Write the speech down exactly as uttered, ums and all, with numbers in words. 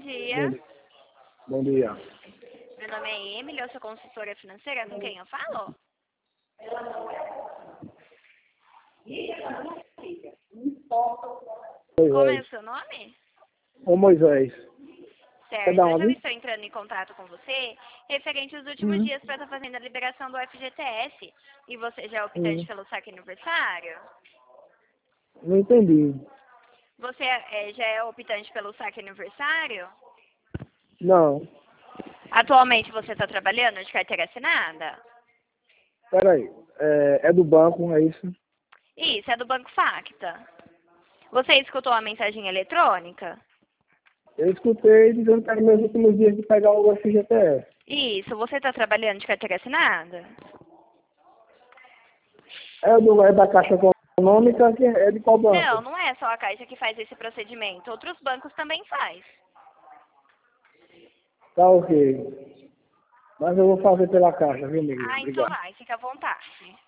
dia. Bom, bom dia. Meu nome é Emily, eu sou consultora financeira. Com quem eu falo? Como é Moisés. o seu nome? Ô Moisés. Certo, da hoje eu onde? estou entrando em contato com você referente aos últimos Hum. dias para estar fazendo a liberação do F G T S. E você já é optante Hum. pelo saque aniversário? Não entendi. Você é, já é optante pelo saque aniversário? Não. Atualmente você está trabalhando de carteira assinada? Peraí. É, é do banco, é isso? Isso, é do Banco Facta. Você escutou a mensagem eletrônica? Eu escutei dizendo que era meus últimos dias de pegar o F G T S. Isso, você está trabalhando de carteira assinada? É, do, é da Caixa Econômica, que é de qual Não, banco? não é só a Caixa que faz esse procedimento. Outros bancos também faz. Tá ok. Mas eu vou fazer pela Caixa, viu, amigo? Ah, então Obrigado. vai, fica à vontade.